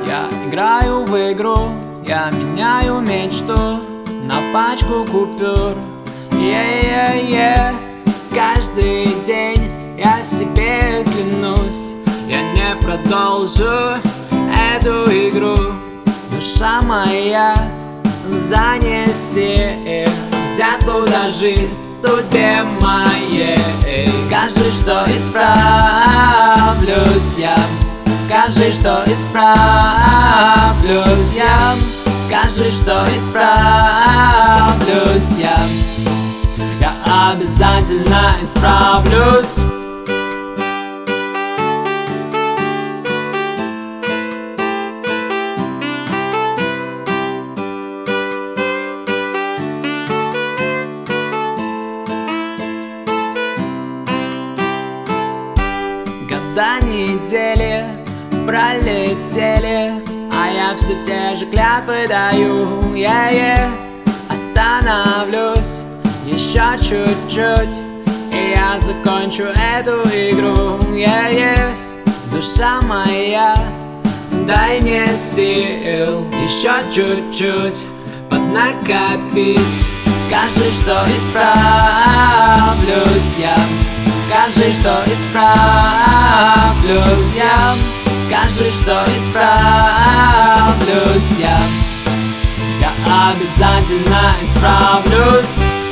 Я играю в игру, я меняю мечту на пачку купюр. Каждый день я себе клянусь, я не продолжу эту игру. Душа моя, занеси, взять туда жизнь судьбе моей. Скажи, что исправлюсь я, скажи, что исправлюсь я, скажи, что исправлюсь я обязательно исправлюсь. Года, недели пролетели, а я все те же клятвы даю. Остановлюсь еще чуть-чуть, и я закончу эту игру. Душа моя, дай мне сил еще чуть-чуть поднакопить. Скажи, что исправлюсь я, скажи, что исправлюсь я, скажи, что исправлюсь я обязательно исправлюсь.